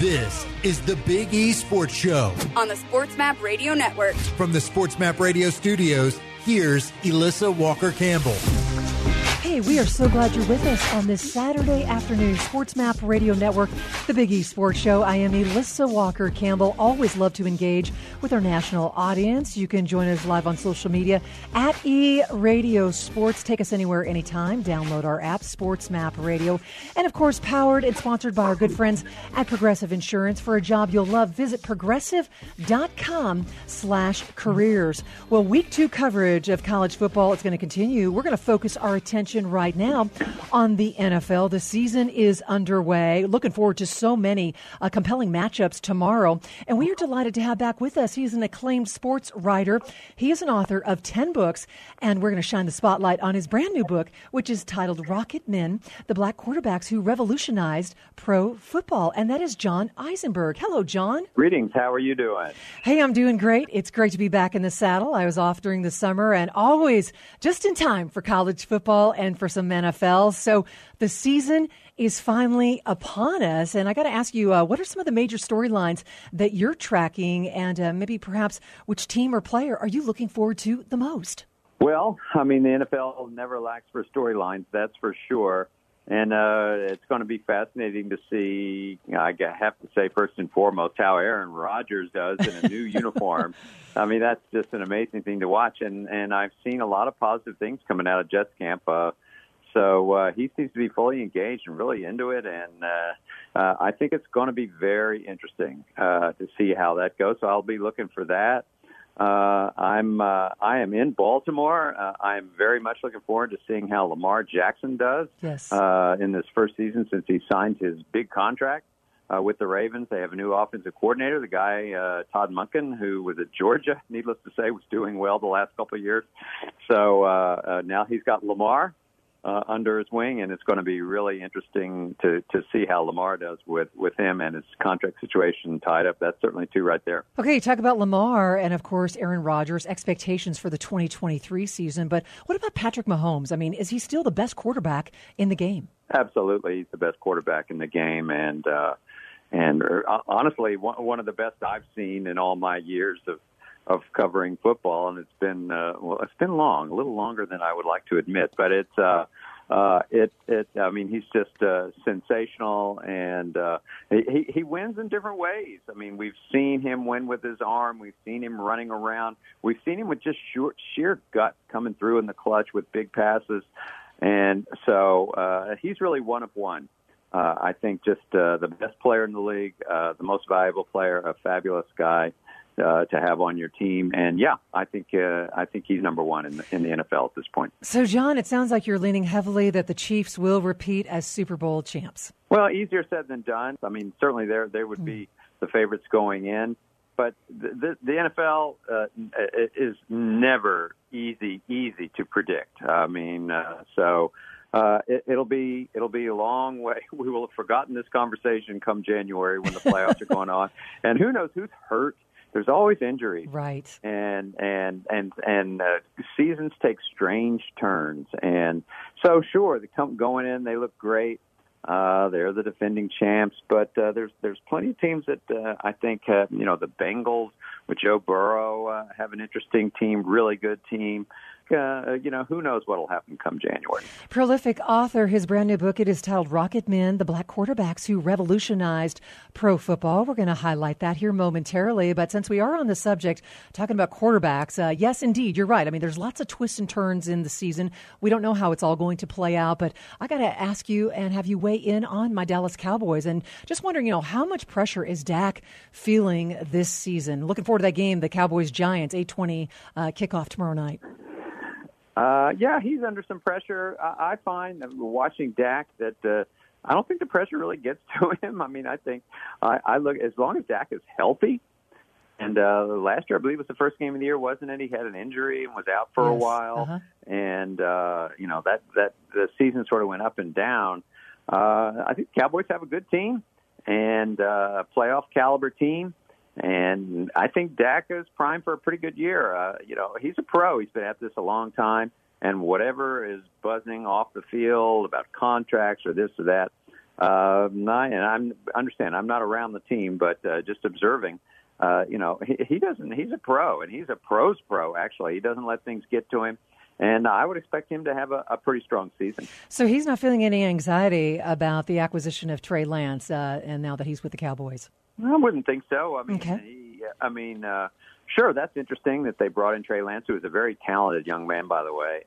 This is the Big E Sports Show on the SportsMap Radio Network. From the SportsMap Radio studios, here's Elissa Walker-Campbell. Hey, we are so glad you're with us on this Saturday afternoon. SportsMap Radio Network, the Big E Sports Show. I am Elissa Walker-Campbell. Always love to engage with our national audience. You can join us live on social media at eRadio Sports. Take us anywhere, anytime. Download our app, SportsMap Radio. And, of course, powered and sponsored by our good friends at Progressive Insurance. For a job you'll love, visit progressive.com/careers. Well, week 2 coverage of college football is going to continue. We're going to focus our attention right now on the NFL. The season is underway. Looking forward to so many compelling matchups tomorrow. And we are delighted to have back with us. He is an acclaimed sports writer. He is an author of 10 books, and we're going to shine the spotlight on his brand new book, which is titled Rocket Men, the Black Quarterbacks Who Revolutionized Pro Football. And that is John Eisenberg. Hello, John. Greetings. How are you doing? Hey, I'm doing great. It's great to be back in the saddle. I was off during the summer and always just in time for college football and for some NFL. So the season is finally upon us. And I got to ask you, what are some of the major storylines that you're tracking, and maybe perhaps which team or player are you looking forward to the most? Well, I mean, the NFL never lacks for storylines, that's for sure. And it's going to be fascinating to see, I have to say, first and foremost, how Aaron Rodgers does in a new uniform. I mean, that's just an amazing thing to watch. And I've seen a lot of positive things coming out of Jets camp. So he seems to be fully engaged and really into it. And I think it's going to be very interesting to see how that goes. So I'll be looking for that. I am in Baltimore. I am very much looking forward to seeing how Lamar Jackson does in this first season since he signed his big contract with the Ravens. They have a new offensive coordinator, the guy Todd Monken, who was at Georgia, needless to say, was doing well the last couple of years. So now he's got Lamar under his wing, and it's going to be really interesting to see how Lamar does with him and his contract situation tied up. That's certainly two right there. Okay, talk about Lamar and, of course, Aaron Rodgers, expectations for the 2023 season. But what about Patrick Mahomes? I mean, is he still the best quarterback in the game? Absolutely. He's the best quarterback in the game, and honestly, one of the best I've seen in all my years of covering football, and it's been long, a little longer than I would like to admit, but I mean, he's just sensational, and he wins in different ways. I mean, we've seen him win with his arm, we've seen him running around, we've seen him with just sheer gut coming through in the clutch with big passes, and so he's really one of one. I think just the best player in the league, the most valuable player, a fabulous guy to have on your team. And, yeah, I think he's number one in the NFL at this point. So, John, it sounds like you're leaning heavily that the Chiefs will repeat as Super Bowl champs. Well, easier said than done. I mean, certainly they would be the favorites going in. But the NFL is never easy to predict. I mean, it'll be a long way. We will have forgotten this conversation come January when the playoffs are going on, and who knows who's hurt. There's always injuries, right? And seasons take strange turns, and so sure, going in, they look great. They're the defending champs, but there's plenty of teams that I think the Bengals with Joe Burrow have an interesting team, really good team. Who knows what will happen come January. Prolific author, his brand new book, it is titled Rocket Men, the Black Quarterbacks Who Revolutionized Pro Football. We're going to highlight that here momentarily. But since we are on the subject, talking about quarterbacks, yes, indeed, you're right. I mean, there's lots of twists and turns in the season. We don't know how it's all going to play out. But I got to ask you and have you weigh in on my Dallas Cowboys. And just wondering, how much pressure is Dak feeling this season? Looking forward to that game, the Cowboys-Giants, 8:20 kickoff tomorrow night. Yeah, he's under some pressure. I find watching Dak that I don't think the pressure really gets to him. I mean, I think I look as long as Dak is healthy. And last year, I believe, was the first game of the year, wasn't it? He had an injury and was out for a while. And that the season sort of went up and down. I think Cowboys have a good team and a playoff caliber team. And I think Dak is primed for a pretty good year. He's a pro. He's been at this a long time. And whatever is buzzing off the field about contracts or this or that, And I'm understand I'm not around the team, but just observing. He doesn't. He's a pro, and he's a pro's pro. Actually, he doesn't let things get to him. And I would expect him to have a pretty strong season. So he's not feeling any anxiety about the acquisition of Trey Lance, and now that he's with the Cowboys. I wouldn't think so. I mean, okay. Sure, that's interesting that they brought in Trey Lance, who is a very talented young man, by the way.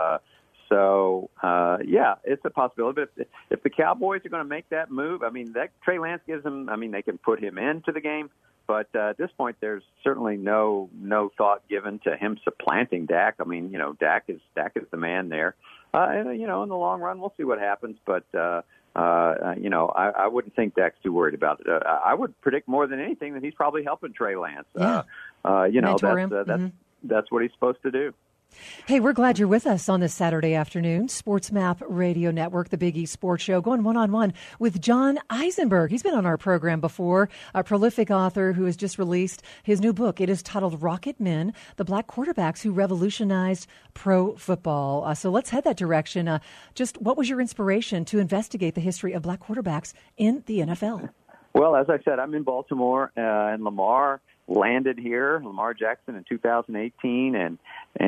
It's a possibility. But if the Cowboys are going to make that move, I mean, that Trey Lance gives them. I mean, they can put him into the game. But at this point, there's certainly no thought given to him supplanting Dak. I mean, Dak is the man there. And in the long run, we'll see what happens. But I wouldn't think Dak's too worried about it. I would predict more than anything that he's probably helping Trey Lance. Yeah. That's what he's supposed to do. Hey, we're glad you're with us on this Saturday afternoon. Sports Map Radio Network, the Big East Sports Show, going one-on-one with John Eisenberg. He's been on our program before, a prolific author who has just released his new book. It is titled Rocket Men, The Black Quarterbacks Who Revolutionized Pro Football. So let's head that direction. Just what was your inspiration to investigate the history of black quarterbacks in the NFL? Well, as I said, I'm in Baltimore, and Lamar landed here, Lamar Jackson, in 2018, and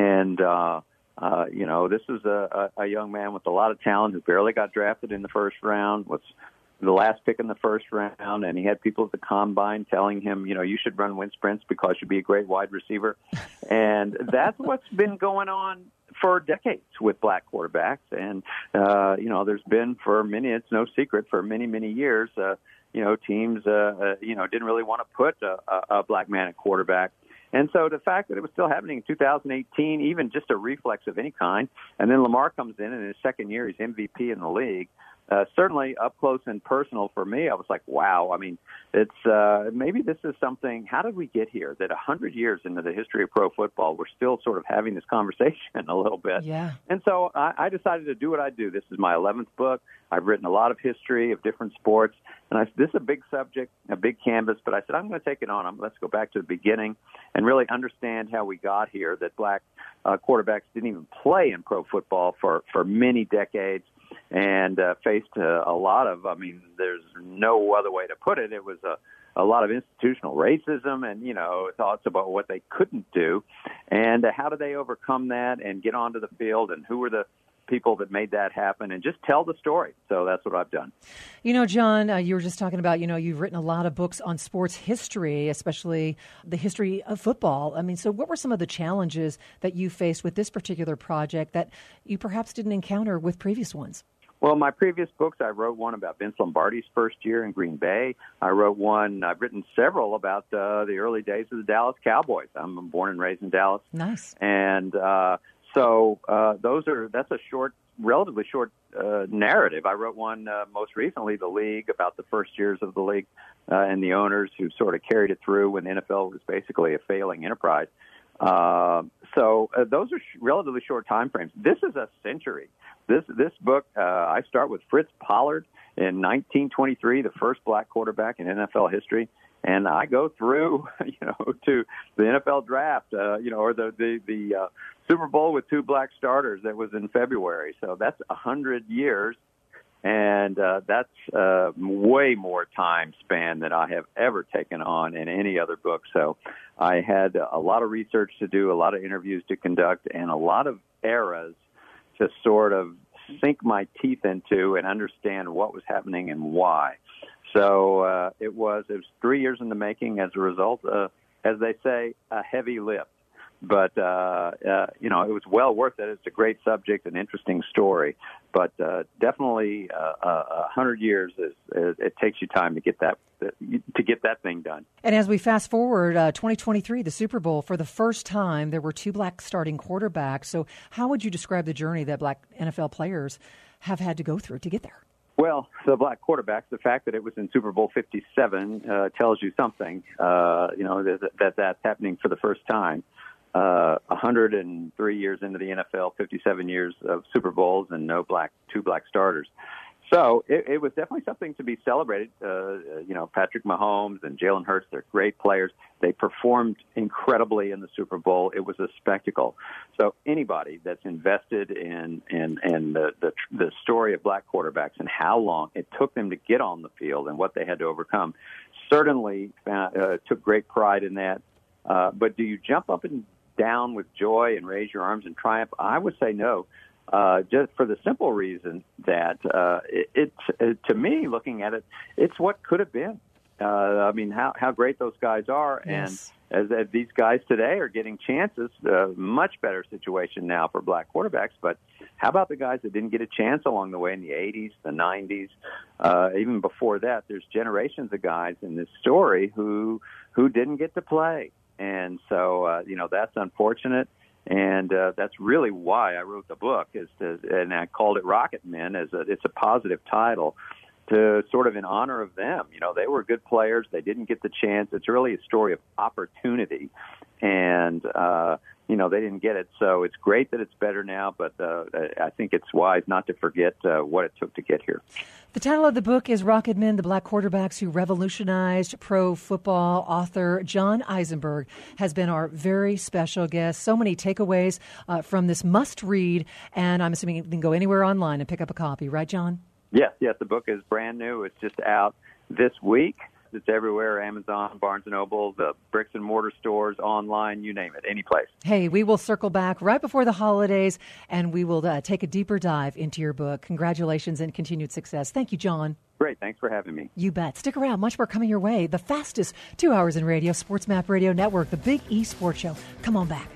this was a young man with a lot of talent who barely got drafted in the first round, was the last pick in the first round, and he had people at the combine telling him, you should run wind sprints because you'd be a great wide receiver. And that's what's been going on for decades with black quarterbacks. And, there's been it's no secret, for many, many years, teams, didn't really want to put a black man at quarterback. And so the fact that it was still happening in 2018, even just a reflex of any kind, and then Lamar comes in his second year, he's MVP in the league, certainly up close and personal for me. I was like, wow. I mean, it's maybe this is something, how did we get here? That 100 years into the history of pro football, we're still sort of having this conversation a little bit. Yeah. And so I decided to do what I do. This is my 11th book. I've written a lot of history of different sports. And this is a big subject, a big canvas, but I said, I'm going to take it on. Let's go back to the beginning and really understand how we got here, that black quarterbacks didn't even play in pro football for many decades and faced a lot of, there's no other way to put it. It was a lot of institutional racism and, thoughts about what they couldn't do. And how did they overcome that and get onto the field, and who were the people that made that happen, and just tell the story. So that's what I've done. John, you were just talking about, you've written a lot of books on sports history, especially the history of football. So what were some of the challenges that you faced with this particular project that you perhaps didn't encounter with previous ones? Well, my previous books, I wrote one about Vince Lombardi's first year in Green Bay. I've written several about the early days of the Dallas Cowboys. I'm born and raised in Dallas. Nice. And that's a relatively short narrative. I wrote one most recently, The League, about the first years of the league and the owners who sort of carried it through when the NFL was basically a failing enterprise. Those are relatively short time frames. This is a century. This book, I start with Fritz Pollard in 1923, the first black quarterback in NFL history. And I go through, to the NFL draft, or the Super Bowl with two black starters that was in February. So that's 100 years, and that's way more time span than I have ever taken on in any other book. So I had a lot of research to do, a lot of interviews to conduct, and a lot of eras to sort of sink my teeth into and understand what was happening and why. So it was 3 years in the making as a result, as they say, a heavy lift. But, it was well worth it. It's a great subject, an interesting story. But definitely 100 years, it takes you time to get that thing done. And as we fast forward, 2023, the Super Bowl, for the first time, there were two black starting quarterbacks. So how would you describe the journey that black NFL players have had to go through to get there? Well, the black quarterbacks, the fact that it was in Super Bowl 57 tells you something, that's happening for the first time. 103 years into the NFL, 57 years of Super Bowls, and two black starters. So it was definitely something to be celebrated. Patrick Mahomes and Jalen Hurts, they're great players. They performed incredibly in the Super Bowl. It was a spectacle. So anybody that's invested in the story of black quarterbacks and how long it took them to get on the field and what they had to overcome certainly took great pride in that. But do you jump up and down with joy and raise your arms in triumph? I would say no. Just for the simple reason that to me, looking at it, it's what could have been. I mean, how great those guys are, Yes. and as these guys today are getting chances, much better situation now for black quarterbacks. But how about the guys that didn't get a chance along the way in the 80s, the 90s, even before that? There's generations of guys in this story who didn't get to play, and so that's unfortunate. And that's really why I wrote the book, and I called it Rocket Men, it's a positive title, to sort of in honor of them. They were good players. They didn't get the chance. It's really a story of opportunity, and they didn't get it. So it's great that it's better now, but I think it's wise not to forget what it took to get here. The title of the book is Rocket Men, the Black Quarterbacks Who Revolutionized Pro Football. Author John Eisenberg has been our very special guest. So many takeaways from this must-read, and I'm assuming you can go anywhere online and pick up a copy. Right, John? Yes, the book is brand new. It's just out this week. It's everywhere, Amazon, Barnes & Noble, the bricks and mortar stores, online, you name it, any place. Hey, we will circle back right before the holidays, and we will take a deeper dive into your book. Congratulations and continued success. Thank you, John. Great. Thanks for having me. You bet. Stick around. Much more coming your way. The fastest 2 hours in radio, SportsMap Radio Network, the Big E Sports Show. Come on back.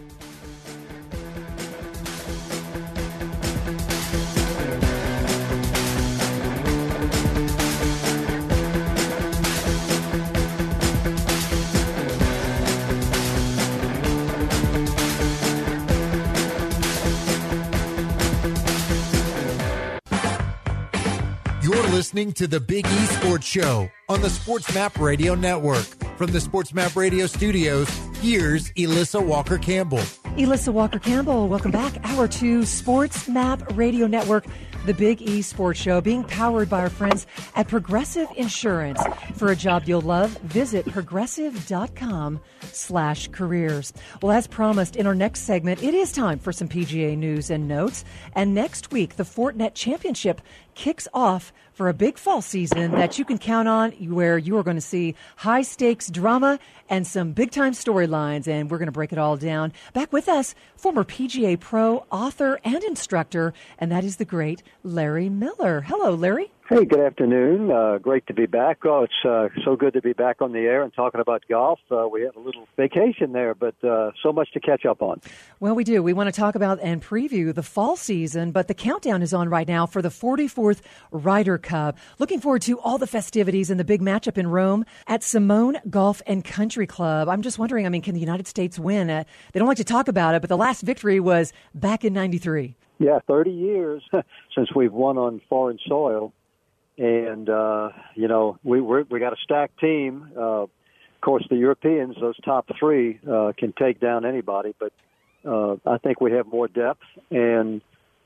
You're listening to the Big E Sports Show on the SportsMap Radio Network. From the SportsMap Radio studios, here's Elissa Walker-Campbell. Elissa Walker-Campbell, welcome back. Hour 2, SportsMap Radio Network, the Big E Sports Show, being powered by our friends at Progressive Insurance. For a job you'll love, visit progressive.com/careers. Well, as promised, in our next segment, it is time for some PGA news and notes. And next week, the Fortinet Championship kicks off for a big fall season that you can count on, where you are going to see high-stakes drama and some big-time storylines, and we're going to break it all down. Back with us, former PGA pro, author, and instructor, and that is the great Larry Miller. Hello, Larry. Hey, good afternoon. Great to be back. Oh, it's so good to be back on the air and talking about golf. We had a little vacation there, but so much to catch up on. Well, we do. We want to talk about and preview the fall season, but the countdown is on right now for the 44th Ryder Cup. Looking forward to all the festivities and the big matchup in Rome at Simone Golf and Country Club. I'm just wondering, can the United States win? They don't like to talk about it, but the last victory was back in '93. Yeah, 30 years since we've won on foreign soil. And, we got a stacked team. Of course, the Europeans, those top three, can take down anybody. But I think we have more depth. And,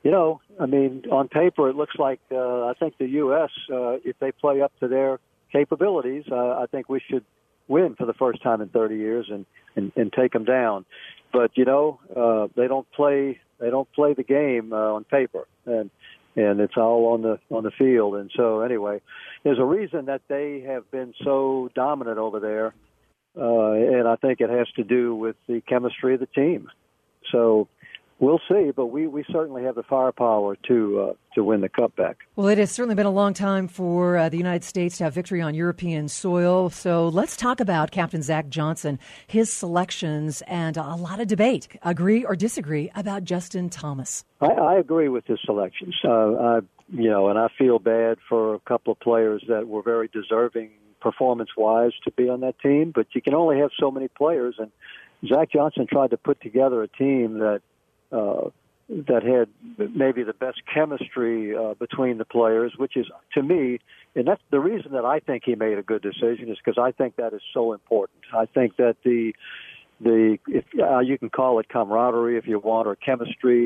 on paper, it looks like I think the U.S., if they play up to their capabilities, I think we should win for the first time in 30 years and take them down. But, they don't play the game on paper. And it's all on the field. And so anyway, there's a reason that they have been so dominant over there, and I think it has to do with the chemistry of the team. So we'll see, but we certainly have the firepower to win the Cup back. Well, it has certainly been a long time for the United States to have victory on European soil. So let's talk about Captain Zach Johnson, his selections, and a lot of debate, agree or disagree, about Justin Thomas. I agree with his selections. And I feel bad for a couple of players that were very deserving performance-wise to be on that team, but you can only have so many players. And Zach Johnson tried to put together a team that had maybe the best chemistry between the players, which is, to me, and that's the reason that I think he made a good decision, is because I think that is so important. I think that if you can call it camaraderie if you want, or chemistry,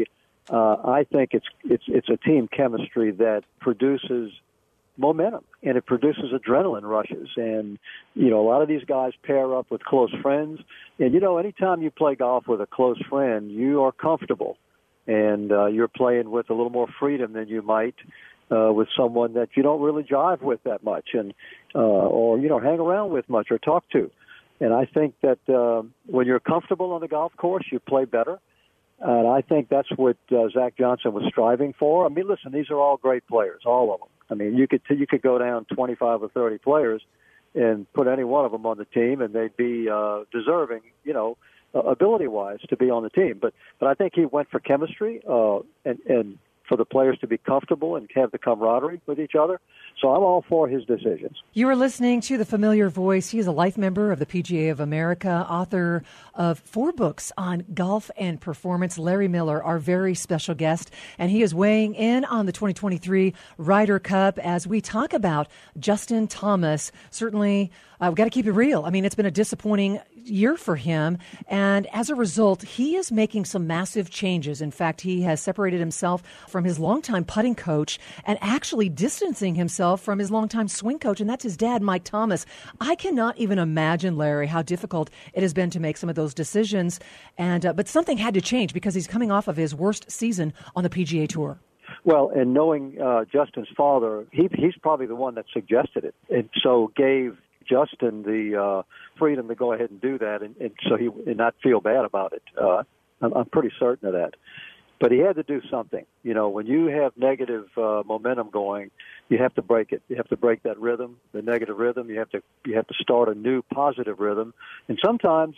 I think it's a team chemistry that produces momentum, and it produces adrenaline rushes. And, a lot of these guys pair up with close friends. And, anytime you play golf with a close friend, you are comfortable. And you're playing with a little more freedom than you might with someone that you don't really jive with that much and or hang around with much or talk to. And I think that when you're comfortable on the golf course, you play better. And I think that's what Zach Johnson was striving for. I mean, listen, these are all great players, all of them. I mean, you could go down 25 or 30 players and put any one of them on the team, and they'd be deserving, ability-wise, to be on the team. But I think he went for chemistry and for the players to be comfortable and have the camaraderie with each other. So I'm all for his decisions. You are listening to The Familiar Voice. He is a life member of the PGA of America, author of 4 books on golf and performance. Larry Miller, our very special guest, and he is weighing in on the 2023 Ryder Cup as we talk about Justin Thomas. Certainly, we've got to keep it real. I mean, it's been a disappointing year for him, and as a result, he is making some massive changes. In fact, he has separated himself from his longtime putting coach and actually distancing himself from his longtime swing coach, and that's his dad, Mike Thomas. I cannot even imagine, Larry, how difficult it has been to make some of those decisions, and but something had to change because he's coming off of his worst season on the PGA Tour. Well, and knowing Justin's father, he's probably the one that suggested it, and so gave Justin the freedom to go ahead and do that, and so he and not feel bad about it. I'm pretty certain of that. But he had to do something. When you have negative momentum going, you have to break it. You have to break that rhythm, the negative rhythm. You have to start a new positive rhythm. And sometimes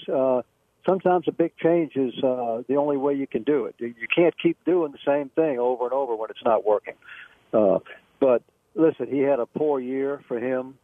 a big change is the only way you can do it. You can't keep doing the same thing over and over when it's not working. But listen, he had a poor year for him.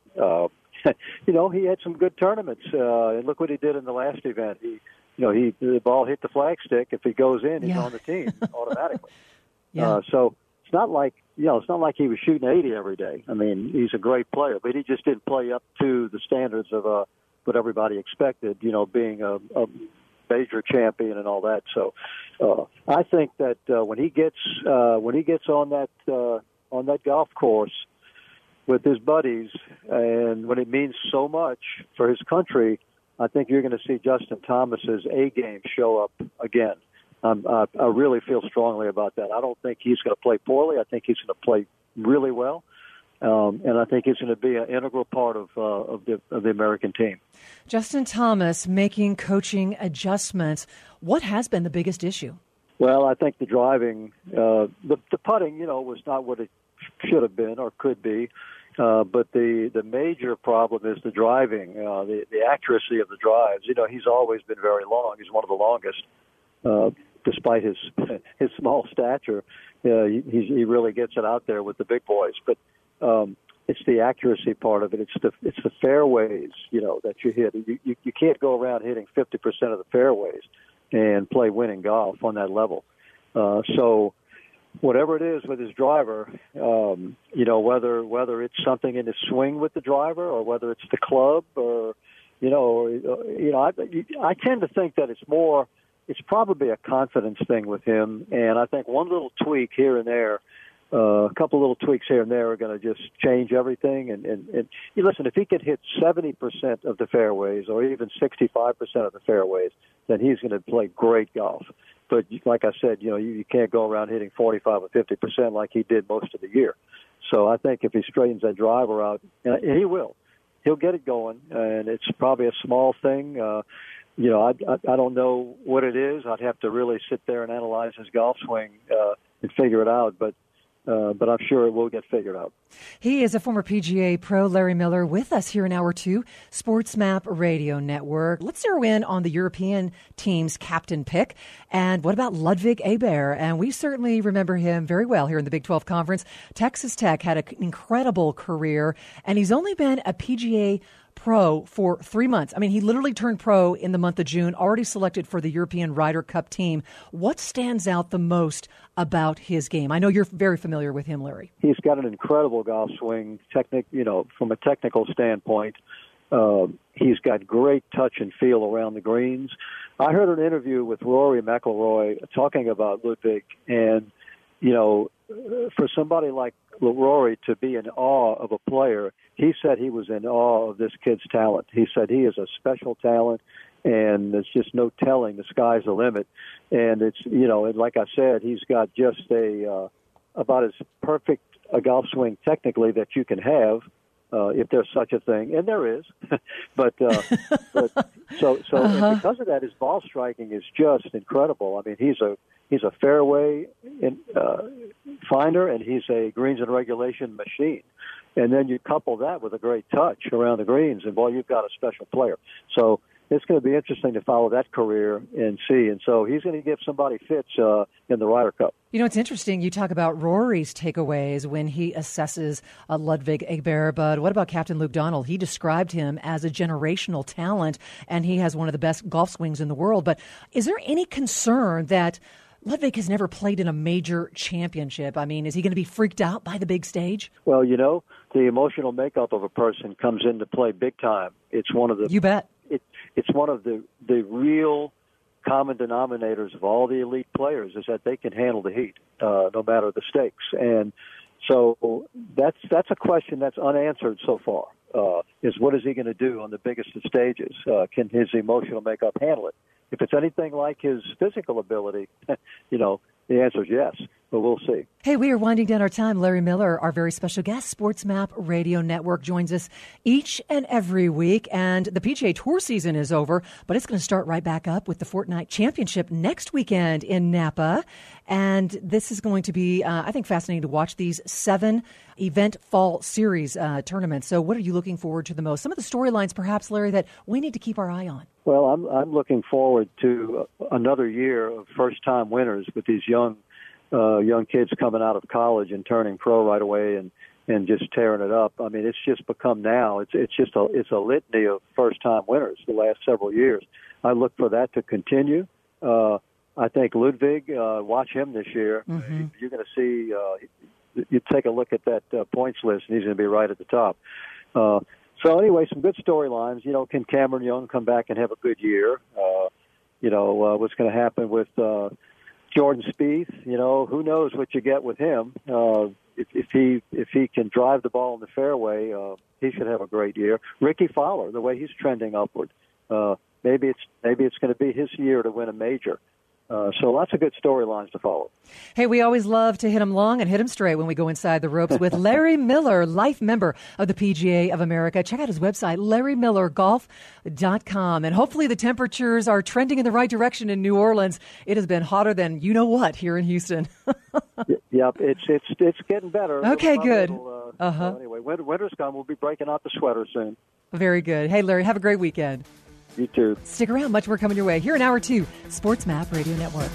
He had some good tournaments, and look what he did in the last event. The ball hit the flagstick. If he goes in, he's on the team automatically. So it's not like he was shooting 80 every day. I mean, he's a great player, but he just didn't play up to the standards of what everybody expected. Being a major champion and all that. So I think that when he gets on that golf course with his buddies, and when it means so much for his country, I think you're going to see Justin Thomas's A game show up again. I really feel strongly about that. I don't think he's going to play poorly. I think he's going to play really well, and I think he's going to be an integral part of the American team. Justin Thomas making coaching adjustments. What has been the biggest issue? Well, I think the driving, the putting, was not what it should have been or could be. But the major problem is the driving, the accuracy of the drives. He's always been very long. He's one of the longest, despite his small stature. He really gets it out there with the big boys. But it's the accuracy part of it. It's the fairways, that you hit. You can't go around hitting 50% of the fairways and play winning golf on that level. So whatever it is with his driver, whether it's something in his swing with the driver or whether it's the club or, I tend to think that it's probably a confidence thing with him. And I think one little tweak here and there, a couple little tweaks here and there are going to just change everything. And listen, if he could hit 70% of the fairways or even 65% of the fairways, then he's going to play great golf. But like I said, you can't go around hitting 45 or 50% like he did most of the year. So I think if he straightens that driver out, and he will, he'll get it going. And it's probably a small thing. I don't know what it is. I'd have to really sit there and analyze his golf swing and figure it out. But I'm sure it will get figured out. He is a former PGA pro, Larry Miller, with us here in Hour 2, Sports Map Radio Network. Let's zero in on the European team's captain pick. And what about Ludwig Aber? And we certainly remember him very well here in the Big 12 Conference. Texas Tech had an incredible career, and he's only been a PGA pro for 3 months. I mean, he literally turned pro in the month of June, already selected for the European Ryder Cup team. What stands out the most about his game? I know you're very familiar with him, Larry. He's got an incredible golf swing, from a technical standpoint. He's got great touch and feel around the greens. I heard an interview with Rory McIlroy talking about Ludwig, and, you know, for somebody like Rory to be in awe of a player, he said he was in awe of this kid's talent. He said he is a special talent, and there's just no telling. The sky's the limit. And it's, you know, and like I said, he's got just about as perfect a golf swing technically that you can have, if there's such a thing, and there is. but and because of that, his ball striking is just incredible. I mean, he's a fairway finder, and he's a greens and regulation machine. And then you couple that with a great touch around the greens, and boy, you've got a special player. So it's going to be interesting to follow that career and see. And so he's going to give somebody fits in the Ryder Cup. You know, it's interesting. You talk about Rory's takeaways when he assesses Ludwig Egbert, but what about Captain Luke Donald? He described him as a generational talent, and he has one of the best golf swings in the world. But is there any concern that Ludwig has never played in a major championship? I mean, is he going to be freaked out by the big stage? Well, you know, the emotional makeup of a person comes into play big time. It's one of the... You bet. It's one of the real common denominators of all the elite players is that they can handle the heat, no matter the stakes. And so that's a question that's unanswered so far, is what is he going to do on the biggest of stages? Can his emotional makeup handle it? If it's anything like his physical ability, you know, the answer is yes, but we'll see. Hey, we are winding down our time. Larry Miller, our very special guest, SportsMap Radio Network, joins us each and every week. And the PGA Tour season is over, but it's going to start right back up with the Fortnite Championship next weekend in Napa. And this is going to be, I think, fascinating to watch these 7-event fall series tournaments. So what are you looking forward to the most? Some of the storylines, perhaps, Larry, that we need to keep our eye on. Well, I'm looking forward to another year of first-time winners with these young kids coming out of college and turning pro right away and just tearing it up. I mean, it's just become now. It's a litany of first-time winners the last several years. I look for that to continue. I think Ludwig, watch him this year. Mm-hmm. You're going to see. You take a look at that points list, and he's going to be right at the top. So anyway, some good storylines. You know, can Cameron Young come back and have a good year? What's going to happen with Jordan Spieth? You know, who knows what you get with him? If he can drive the ball in the fairway, he should have a great year. Ricky Fowler, the way he's trending upward, maybe it's going to be his year to win a major. So lots of good storylines to follow. Hey, we always love to hit them long and hit them straight when we go inside the ropes with Larry Miller, life member of the PGA of America. Check out his website, LarryMillerGolf.com. And hopefully the temperatures are trending in the right direction in New Orleans. It has been hotter than you know what here in Houston. Yep, it's getting better. Okay, good. So anyway, winter's come. We'll be breaking out the sweater soon. Very good. Hey, Larry, have a great weekend. You too. Stick around. Much more coming your way here in Hour 2, SportsMap Radio Network.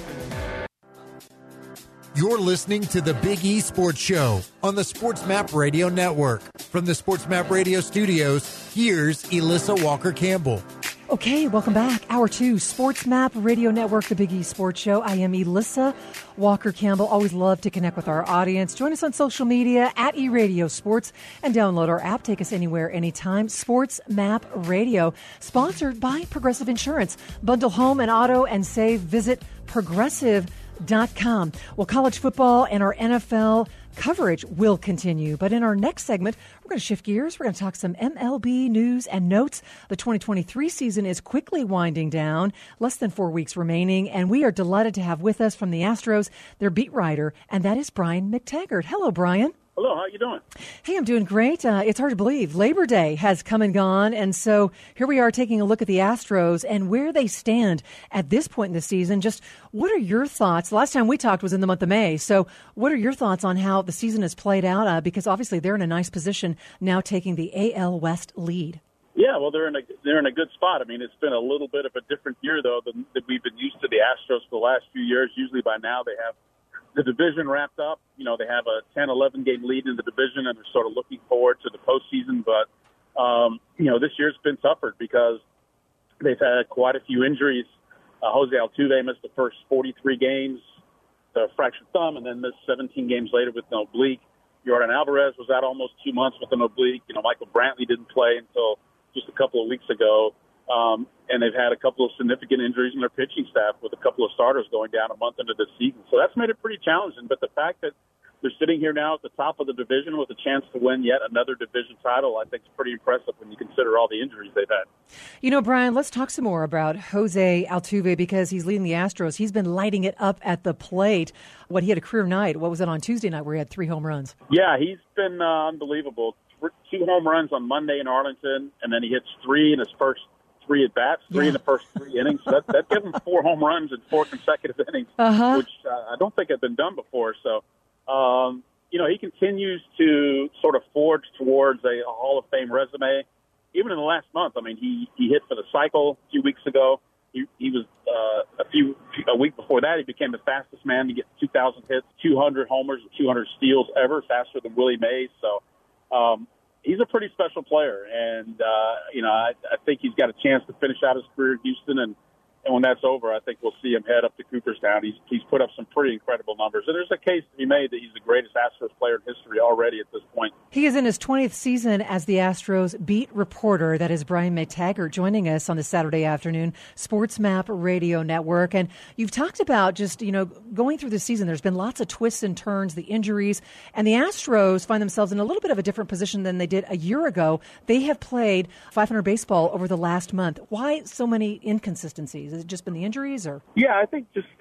You're listening to the Big E Sports Show on the SportsMap Radio Network. From the SportsMap Radio studios, here's Elissa Walker-Campbell. Okay, welcome back. Hour 2, SportsMap Radio Network, the Big E Sports Show. I am Elissa Walker-Campbell. Always love to connect with our audience. Join us on social media at eRadio Sports and download our app. Take us anywhere, anytime. SportsMap Radio, sponsored by Progressive Insurance. Bundle home and auto and save. Visit Progressive.com. Well, college football and our NFL coverage will continue. But in our next segment, we're going to shift gears. We're going to talk some MLB news and notes. The 2023 season is quickly winding down, less than 4 weeks remaining, and we are delighted to have with us from the Astros their beat writer, and that is Brian McTaggart. Hello, Brian. Hello, how you doing? Hey, I'm doing great. It's hard to believe Labor Day has come and gone, and so here we are taking a look at the Astros and where they stand at this point in the season. Just what are your thoughts? The last time we talked was in the month of May, so what are your thoughts on how the season has played out? Because obviously they're in a nice position now, taking the AL West lead. Yeah, well, they're in a good spot. I mean, it's been a little bit of a different year though than we've been used to the Astros for the last few years. Usually by now they have the division wrapped up. You know, they have a 10-11 game lead in the division, and they're sort of looking forward to the postseason. But, this year's been tougher because they've had quite a few injuries. Jose Altuve missed the first 43 games, the fractured thumb, and then missed 17 games later with an oblique. Jordan Alvarez was out almost 2 months with an oblique. Michael Brantley didn't play until just a couple of weeks ago, and they've had a couple of significant injuries in their pitching staff with a couple of starters going down a month into the season. So that's made it pretty challenging. But the fact that they're sitting here now at the top of the division with a chance to win yet another division title, I think is pretty impressive when you consider all the injuries they've had. You know, Brian, let's talk some more about Jose Altuve because he's leading the Astros. He's been lighting it up at the plate. He had a career night. What was it on Tuesday night where he had 3 home runs? Yeah, he's been unbelievable. 2 home runs on Monday in Arlington, and then he hits 3 in his first 3 at-bats, 3 in the first 3 innings. So that gives him 4 home runs in 4 consecutive innings, which I don't think had been done before. So, he continues to sort of forge towards a Hall of Fame resume. Even in the last month, I mean, he hit for the cycle a few weeks ago. He was a week before that, he became the fastest man to get 2,000 hits, 200 homers, and 200 steals ever, faster than Willie Mays. So he's a pretty special player, and I think he's got a chance to finish out his career in Houston, and when that's over, I think we'll see him head up to Cooperstown. He's put up some pretty incredible numbers, and there's a case to be made that he's the greatest Astros player in history already at this point. He is in his 20th season as the Astros beat reporter. That is Brian McTaggart joining us on this Saturday afternoon, Sports Map Radio Network. And you've talked about just, going through the season, there's been lots of twists and turns, the injuries, and the Astros find themselves in a little bit of a different position than they did a year ago. They have played .500 baseball over the last month. Why so many inconsistencies? Has it just been the injuries, or? Yeah, I think just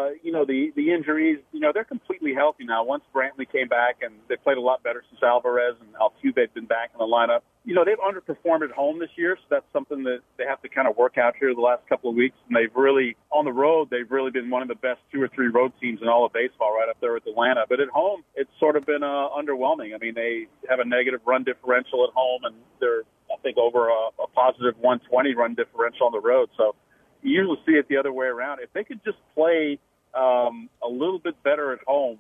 the injuries. They're completely healthy now. Once Brantley came back, and they played a lot better since Alvarez and Altuve had been back in the lineup. They've underperformed at home this year, so that's something that they have to kind of work out here the last couple of weeks. And they've really, on the road, they've really been one of the best 2 or 3 road teams in all of baseball, right up there with Atlanta. But at home, it's sort of been underwhelming. I mean, they have a negative run differential at home, and they're, I think, over a positive 120 run differential on the road. So you usually see it the other way around. If they could just play a little bit better at home,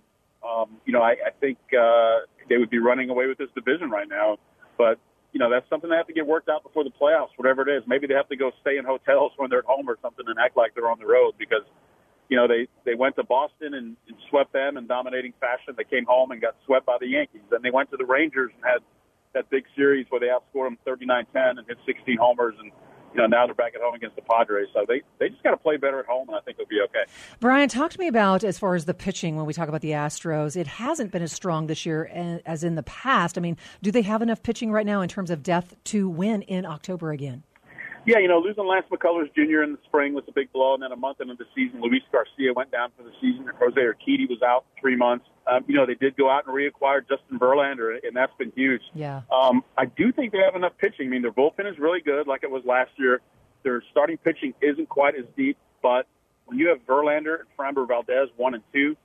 I think they would be running away with this division right now. But, that's something they have to get worked out before the playoffs, whatever it is. Maybe they have to go stay in hotels when they're at home or something and act like they're on the road because, they went to Boston and swept them in dominating fashion. They came home and got swept by the Yankees. Then they went to the Rangers and had that big series where they outscored them 39-10 and hit 16 homers and, now they're back at home against the Padres. So they just got to play better at home, and I think they'll be okay. Brian, talk to me about, as far as the pitching, when we talk about the Astros, it hasn't been as strong this year as in the past. I mean, do they have enough pitching right now in terms of depth to win in October again? Yeah, losing Lance McCullers Jr. in the spring was a big blow, and then a month into the season, Luis Garcia went down for the season. Jose Urquidy was out 3 months. They did go out and reacquire Justin Verlander, and that's been huge. Yeah. I do think they have enough pitching. I mean, their bullpen is really good, like it was last year. Their starting pitching isn't quite as deep, but when you have Verlander and Framber Valdez 1 and 2,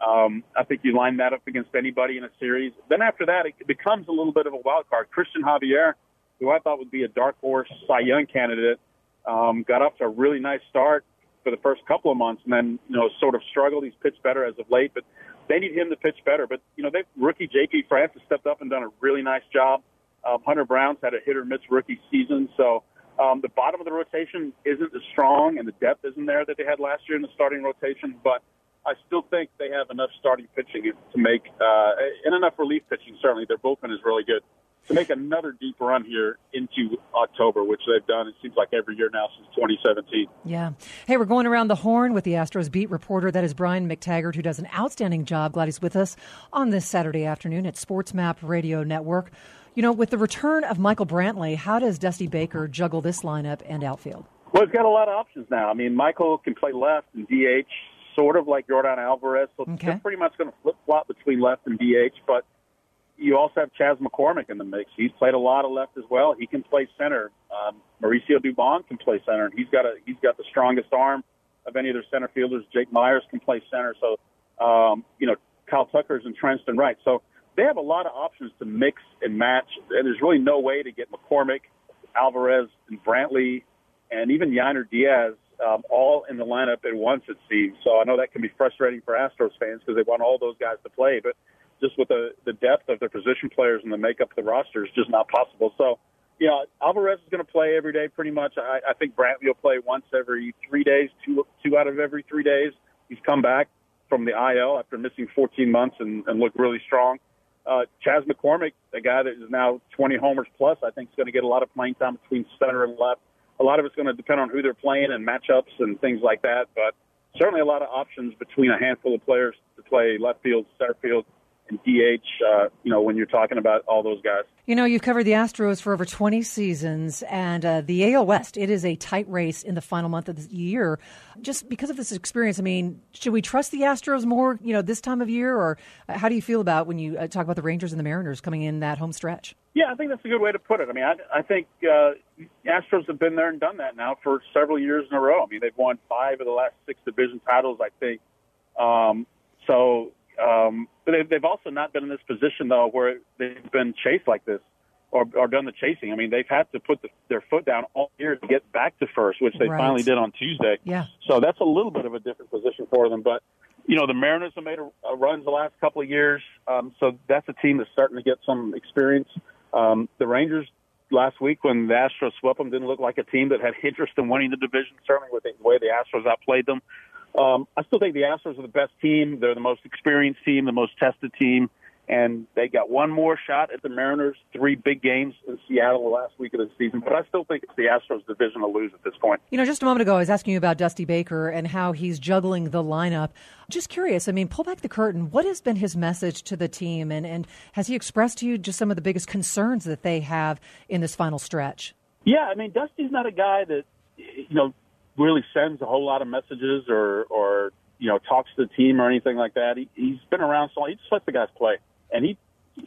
I think you line that up against anybody in a series. Then after that, it becomes a little bit of a wild card. Christian Javier, who I thought would be a dark horse Cy Young candidate, got off to a really nice start for the first couple of months, and then sort of struggled. He's pitched better as of late, but they need him to pitch better. But rookie J.P. France has stepped up and done a really nice job. Hunter Brown's had a hit or miss rookie season, so the bottom of the rotation isn't as strong, and the depth isn't there that they had last year in the starting rotation. But I still think they have enough starting pitching to make, and enough relief pitching. Certainly, their bullpen is really good to make another deep run here into October, which they've done, it seems like, every year now since 2017. Yeah. Hey, we're going around the horn with the Astros beat reporter. That is Brian McTaggart, who does an outstanding job. Glad he's with us on this Saturday afternoon at Sports Map Radio Network. With the return of Michael Brantley, how does Dusty Baker juggle this lineup and outfield? Well, he's got a lot of options now. I mean, Michael can play left and DH, sort of like Yordan Alvarez. So they're pretty much going to flip-flop between left and DH, but you also have Chas McCormick in the mix. He's played a lot of left as well. He can play center. Mauricio Dubon can play center, and he's got the strongest arm of any of their center fielders. Jake Myers can play center. So, Kyle Tucker's entrenched in right. So they have a lot of options to mix and match, and there's really no way to get McCormick, Alvarez, and Brantley, and even Yainer Diaz all in the lineup at once, it seems. So I know that can be frustrating for Astros fans because they want all those guys to play, but just with the depth of their position players and the makeup of the roster is just not possible. So, Alvarez is going to play every day pretty much. I think Brantley will play once every 3 days, two out of every 3 days. He's come back from the IL after missing 14 months and looked really strong. Chas McCormick, a guy that is now 20 homers plus, I think is going to get a lot of playing time between center and left. A lot of it's going to depend on who they're playing and matchups and things like that. But certainly a lot of options between a handful of players to play left field, center field, and DH, when you're talking about all those guys. You've covered the Astros for over 20 seasons, and the AL West, it is a tight race in the final month of the year. Just because of this experience, should we trust the Astros more, this time of year? Or how do you feel about when you talk about the Rangers and the Mariners coming in that home stretch? Yeah, I think that's a good way to put it. I think Astros have been there and done that now for several years in a row. They've won 5 of the last 6 division titles, I think. But they've also not been in this position, though, where they've been chased like this or done the chasing. They've had to put their foot down all year to get back to first, which they finally did on Tuesday. Yeah. So that's a little bit of a different position for them. But, the Mariners have made a runs the last couple of years, so that's a team that's starting to get some experience. The Rangers last week, when the Astros swept them, didn't look like a team that had interest in winning the division, certainly with the way the Astros outplayed them. I still think the Astros are the best team. They're the most experienced team, the most tested team, and they got one more shot at the Mariners, 3 big games in Seattle the last week of the season. But I still think it's the Astros' division to lose at this point. Just a moment ago, I was asking you about Dusty Baker and how he's juggling the lineup. Just curious, pull back the curtain. What has been his message to the team, and has he expressed to you just some of the biggest concerns that they have in this final stretch? Yeah, Dusty's not a guy that, really sends a whole lot of messages or talks to the team or anything like that. He's been around so long. He just lets the guys play. And he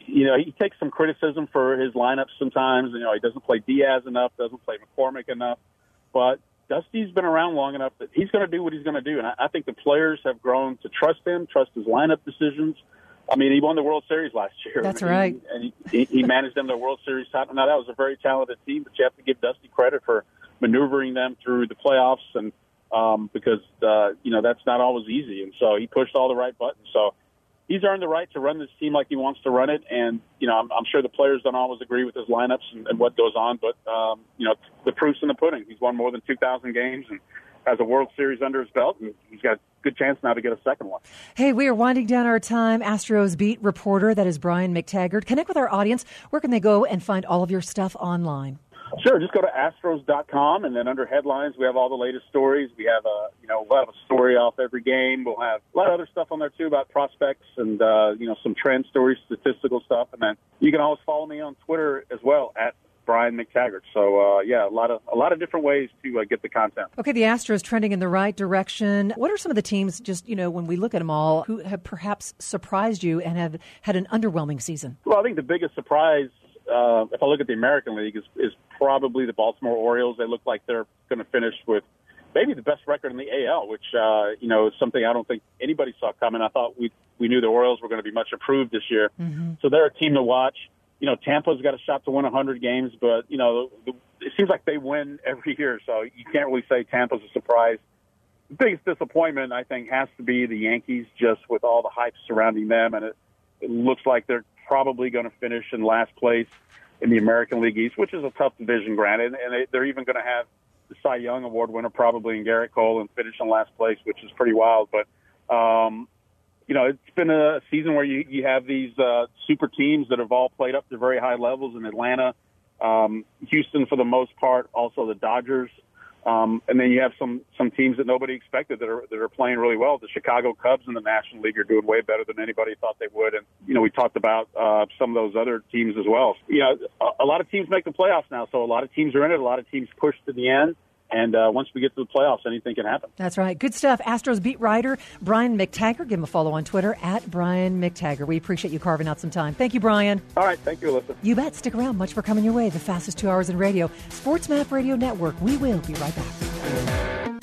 takes some criticism for his lineups sometimes. He doesn't play Diaz enough, doesn't play McCormick enough. But Dusty's been around long enough that he's going to do what he's going to do. And I think the players have grown to trust him, trust his lineup decisions. He won the World Series last year. That's right. And he managed them to the World Series title. Now, that was a very talented team, but you have to give Dusty credit for maneuvering them through the playoffs, and because that's not always easy. And so he pushed all the right buttons. So he's earned the right to run this team like he wants to run it. And I'm sure the players don't always agree with his lineups and what goes on, but the proof's in the pudding. He's won more than 2,000 games and has a World Series under his belt, and he's got a good chance now to get a second one. Hey, we are winding down our time. Astros beat reporter, that is Brian McTaggart. Connect with our audience. Where can they go and find all of your stuff online? Sure. Just go to Astros.com, and then under headlines, we have all the latest stories. We have we'll have a story off every game. We'll have a lot of other stuff on there too about prospects and some trend stories, statistical stuff, and then you can always follow me on Twitter as well at Brian McTaggart. So a lot of different ways to get the content. Okay, the Astros trending in the right direction. What are some of the teams, just when we look at them all, who have perhaps surprised you and have had an underwhelming season? Well, I think the biggest surprise, if I look at the American League, is probably the Baltimore Orioles. They look like they're going to finish with maybe the best record in the AL, which is something I don't think anybody saw coming. I thought we knew the Orioles were going to be much improved this year. Mm-hmm. So they're a team to watch. Tampa's got a shot to win 100 games, but, it seems like they win every year, so you can't really say Tampa's a surprise. The biggest disappointment, I think, has to be the Yankees, just with all the hype surrounding them, and it looks like they're probably going to finish in last place in the American League East, which is a tough division, granted, and they're even going to have the Cy Young Award winner probably in Garrett Cole and finish in last place, which is pretty wild, but it's been a season where you have these super teams that have all played up to very high levels in Atlanta, Houston for the most part, also the Dodgers. And then you have some teams that nobody expected that are playing really well. The Chicago Cubs in the National League are doing way better than anybody thought they would. And, we talked about some of those other teams as well. A lot of teams make the playoffs now, so a lot of teams are in it. A lot of teams push to the end. And once we get to the playoffs, anything can happen. That's right. Good stuff. Astros beat writer Brian McTaggart. Give him a follow on Twitter at Brian McTaggart. We appreciate you carving out some time. Thank you, Brian. All right. Thank you, Alyssa. You bet. Stick around. Much for coming your way. The fastest 2 hours in radio. SportsMap Radio Network. We will be right back.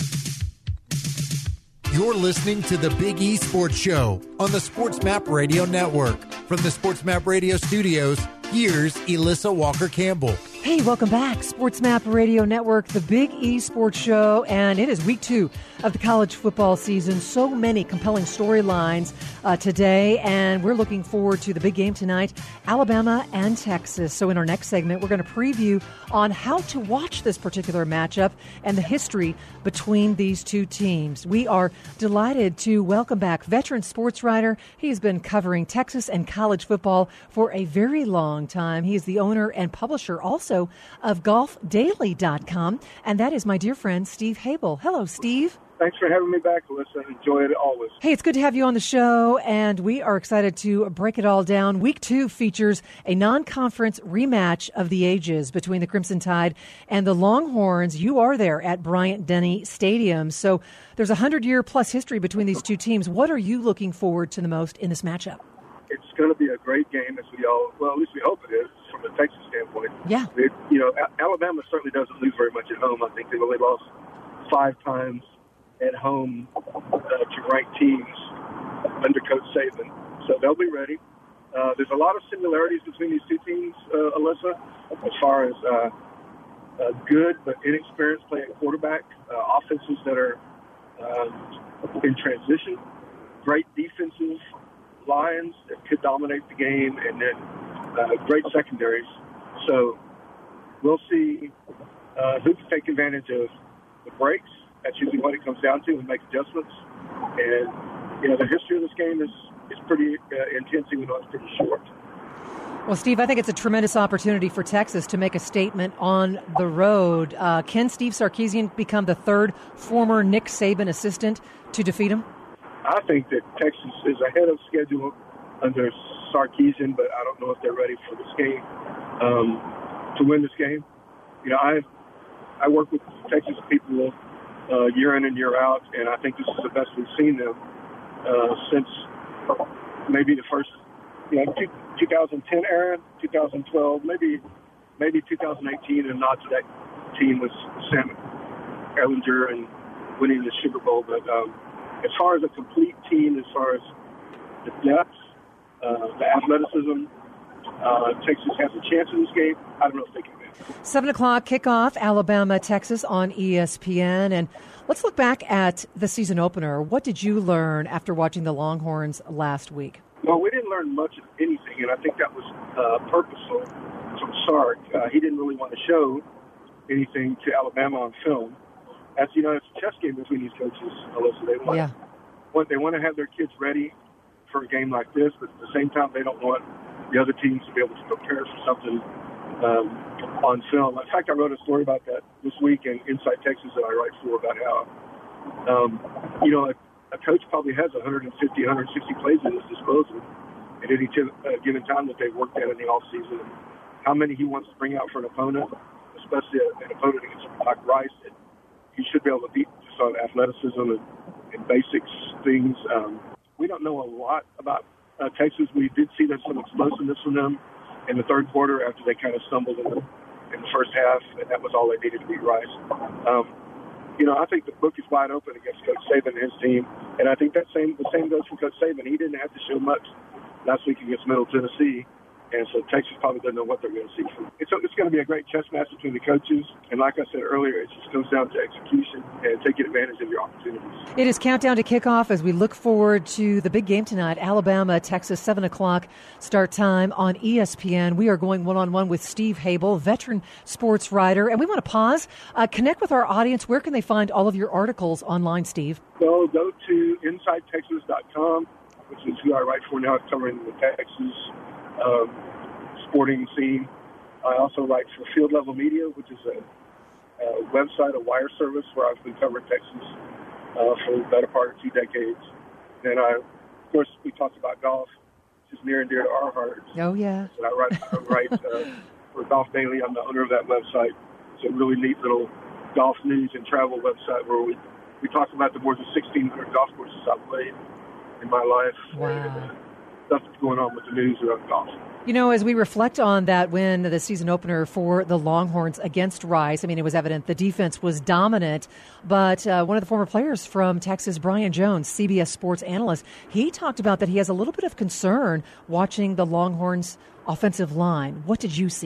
You're listening to the Big E Sports Show on the SportsMap Radio Network. From the SportsMap Radio studios, here's Alyssa Walker-Campbell. Hey, welcome back. Sports Map Radio Network, the Big E Sports Show, and it is week 2 of the college football season. So many compelling storylines today, and we're looking forward to the big game tonight, Alabama and Texas. So in our next segment, we're going to preview on how to watch this particular matchup and the history between these two teams. We are delighted to welcome back veteran sports writer. He's been covering Texas and college football for a very long time. He is the owner and publisher also of golfdaily.com, and that is my dear friend Steve Habel. Hello, Steve. Thanks for having me back, Alyssa. Enjoy it always. Hey, it's good to have you on the show, and we are excited to break it all down. Week 2 features a non-conference rematch of the ages between the Crimson Tide and the Longhorns. You are there at Bryant-Denny Stadium, so there's a 100-year-plus history between these two teams. What are you looking forward to the most in this matchup? It's going to be a great game, at least we hope it is, from a Texas standpoint. Yeah. Alabama certainly doesn't lose very much at home. I think they've only lost 5 times at home to ranked teams under Coach Saban. So they'll be ready. There's a lot of similarities between these two teams, Alyssa, as far as good but inexperienced playing quarterback, offenses that are in transition, great defensive lines that could dominate the game, and then great secondaries. So we'll see who can take advantage of the breaks. That's usually what it comes down to, and make adjustments. And, the history of this game is pretty intense, even though it's pretty short. Well, Steve, I think it's a tremendous opportunity for Texas to make a statement on the road. Can Steve Sarkisian become the 3rd former Nick Saban assistant to defeat him? I think that Texas is ahead of schedule under Sarkisian, but I don't know if they're ready for this game, to win this game. I work with Texas people year in and year out, and I think this is the best we've seen them since maybe the first, 2010 era, 2012, maybe 2018, and not to that team with Sam Ehlinger and winning the Sugar Bowl. But as far as a complete team, as far as the depth, the athleticism, Texas has a chance in this game. I don't know if they can win. 7 o'clock kickoff, Alabama, Texas on ESPN. And let's look back at the season opener. What did you learn after watching the Longhorns last week? Well, we didn't learn much of anything, and I think that was purposeful from Sark. He didn't really want to show anything to Alabama on film. As you know, it's a chess game between these coaches, Alyssa. They want to have their kids ready for a game like this, but at the same time, they don't want the other teams to be able to prepare for something on film. In fact, I wrote a story about that this week in Inside Texas that I write for, about how, a coach probably has 150, 160 plays at his disposal at any given time that they've worked at in the offseason. And how many he wants to bring out for an opponent, especially an opponent against like Rice, that he should be able to beat just on athleticism and basics things. We don't know a lot about Texas. We did see some explosiveness from them in the third quarter after they kind of stumbled in the first half, and that was all they needed to beat Rice. I think the book is wide open against Coach Saban and his team, and I think the same goes for Coach Saban. He didn't have to show much last week against Middle Tennessee, and so Texas probably doesn't know what they're going to see. It's going to be a great chess match between the coaches, and like I said earlier, it just comes down to execution and taking advantage of your opportunities. It is countdown to kickoff as we look forward to the big game tonight, Alabama, Texas, 7 o'clock start time on ESPN. We are going one-on-one with Steve Habel, veteran sports writer, and we want to pause, connect with our audience. Where can they find all of your articles online, Steve? Well, go to InsideTexas.com, which is who I write for now, covering the Texas sporting scene. I also write for Field Level Media, which is a website, a wire service where I've been covering Texas for the better part of 2 decades. And of course, we talked about golf, which is near and dear to our hearts. Oh, yeah. And I write for Golf Daily. I'm the owner of that website. It's a really neat little golf news and travel website where we talk about the more than 1,600 golf courses I've played in my life. Wow. And stuff that's going on with the news around golf. As we reflect on that win, the season opener for the Longhorns against Rice, it was evident the defense was dominant, but one of the former players from Texas, Brian Jones, CBS Sports analyst, he talked about that he has a little bit of concern watching the Longhorns' offensive line. What did you see?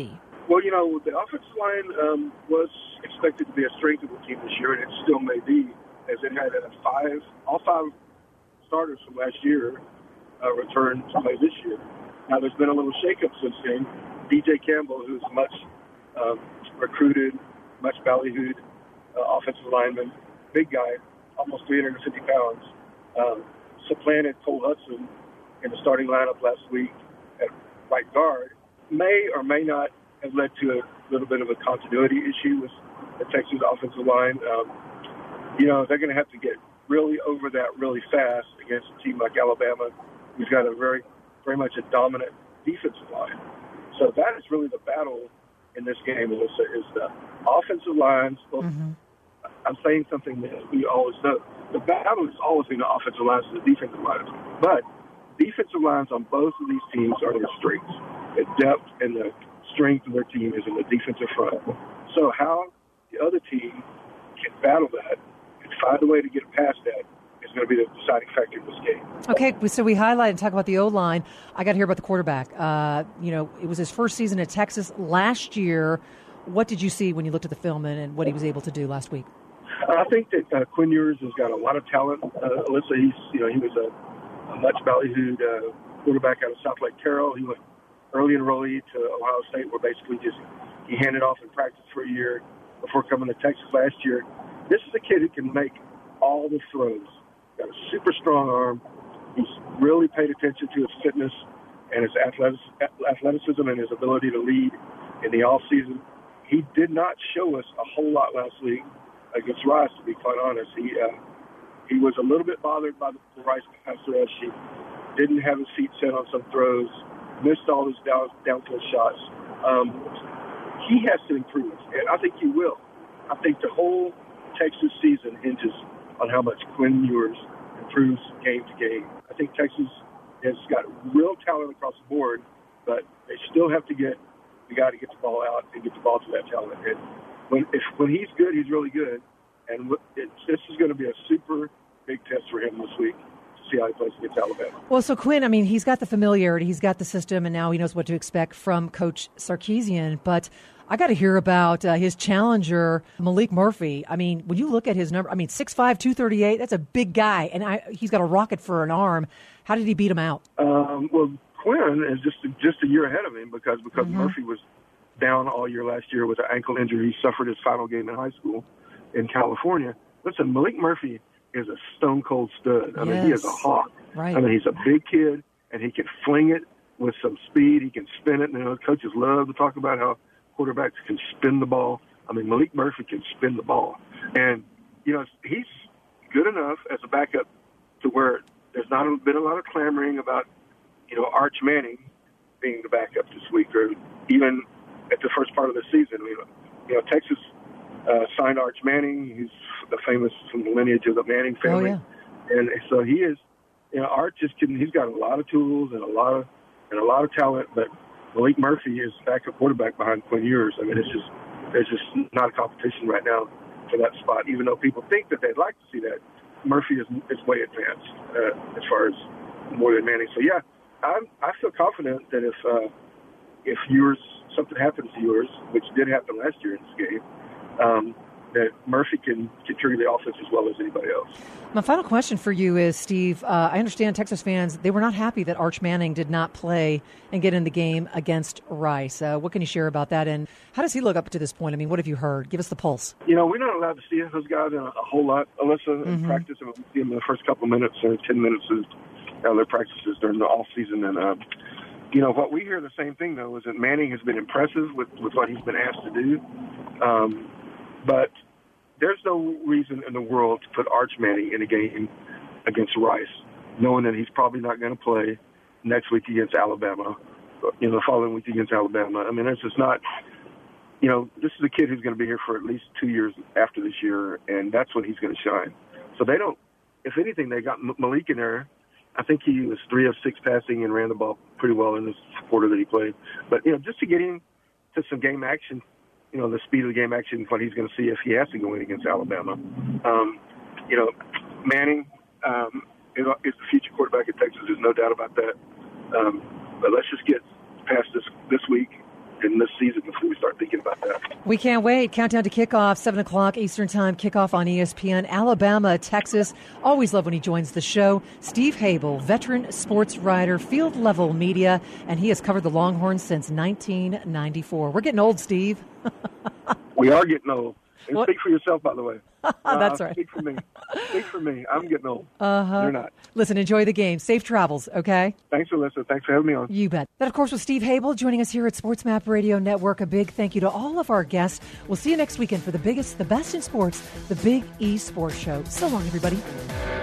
Well, the offensive line was expected to be a strength of the team this year, and it still may be, as it had all five starters from last year return to play this year. Now, there's been a little shakeup since then. DJ Campbell, who's much recruited, much ballyhooed offensive lineman, big guy, almost 350 pounds, supplanted Cole Hudson in the starting lineup last week at right guard, may or may not have led to a little bit of a continuity issue with the Texas offensive line. They're going to have to get really over that really fast against a team like Alabama, who's got a very, very much a dominant defensive line. So that is really the battle in this game, Alyssa, is the offensive lines. Mm-hmm. I'm saying something that we always know. The battle is always in the offensive lines and the defensive lines. But defensive lines on both of these teams are their strengths. The depth and the strength of their team is in the defensive front. So how the other team can battle that and find a way to get past that is going to be the deciding factor in this game. Okay, so we highlight and talk about the O-line. I got to hear about the quarterback. It was his first season at Texas last year. What did you see when you looked at the film and what he was able to do last week? I think that Quinn Ewers has got a lot of talent. Alyssa, he was a much ballyhooed quarterback out of South Lake Carroll. He went early enrollee to Ohio State, where basically he handed off in practice for a year before coming to Texas last year. This is a kid who can make all the throws. Got a super strong arm. He's really paid attention to his fitness and his athleticism and his ability to lead in the off season. He did not show us a whole lot last week against Rice, to be quite honest. He was a little bit bothered by the Rice pass rush. He didn't have his feet set on some throws, missed all his downfield shots. He has to improve, and I think he will. I think the whole Texas season hinges on how much Quinn Ewers improves game to game. I think Texas has got real talent across the board, but they still have to get the guy to get the ball out and get the ball to that talent. And when he's good, he's really good. And this is going to be a super big test for him this week to see how he plays against Alabama. Well, so Quinn, he's got the familiarity, he's got the system, and now he knows what to expect from Coach Sarkisian. But I got to hear about his challenger, Maalik Murphy. When you look at his number, 6'5", 238, that's a big guy, and he's got a rocket for an arm. How did he beat him out? Well, Quinn is just a year ahead of him because mm-hmm. Murphy was down all year last year with an ankle injury. He suffered his final game in high school in California. Listen, Maalik Murphy is a stone-cold stud. He is a hawk. Right. He's a big kid, and he can fling it with some speed. He can spin it. And coaches love to talk about how quarterbacks can spin the ball. Maalik Murphy can spin the ball. And, he's good enough as a backup to where there's not been a lot of clamoring about, Arch Manning being the backup this week, or even at the first part of the season. Texas signed Arch Manning. He's famous from the lineage of the Manning family. Oh, yeah. And so he is, Arch is kidding. He's got a lot of tools and a lot of talent, but Maalik Murphy is backup quarterback behind Quinn Ewers. There's just not a competition right now for that spot, even though people think that they'd like to see that. Murphy is way advanced as far as more than Manning. So, yeah, I feel confident that if Ewers, something happens to Ewers, which did happen last year in this game, that Murphy can trigger the offense as well as anybody else. My final question for you is, Steve, I understand Texas fans, they were not happy that Arch Manning did not play and get in the game against Rice. What can you share about that, and how does he look up to this point? What have you heard? Give us the pulse. We're not allowed to see those guys in a whole lot, Alyssa, in practice. We see them in the first couple of minutes or 10 minutes of their practices during the off season. And, what we hear the same thing, though, is that Manning has been impressive with what he's been asked to do. But there's no reason in the world to put Arch Manning in a game against Rice, knowing that he's probably not going to play next week against Alabama, the following week against Alabama. It's just not, this is a kid who's going to be here for at least 2 years after this year, and that's when he's going to shine. So they don't, if anything, they got Maalik in there. I think he was 3 of 6 passing and ran the ball pretty well in this quarter that he played. But, just to get him to some game action, the speed of the game action, what he's going to see if he has to go in against Alabama. Manning is the future quarterback at Texas. There's no doubt about that. But let's just get past this week in this season before we start thinking about that. We can't wait. Countdown to kickoff, 7 o'clock Eastern Time, kickoff on ESPN. Alabama, Texas. Always love when he joins the show. Steve Habel, veteran sports writer, field level media, and he has covered the Longhorns since 1994. We're getting old, Steve. We are getting old. And What? speak for yourself, by the way. That's right. Speak for me. Speak for me. I'm getting old. You're not. Listen, enjoy the game. Safe travels, okay? Thanks, Alyssa. Thanks for having me on. You bet. That, of course, was Steve Habel joining us here at SportsMap Radio Network. A big thank you to all of our guests. We'll see you next weekend for the biggest, the best in sports, the Big E Sports Show. So long, everybody.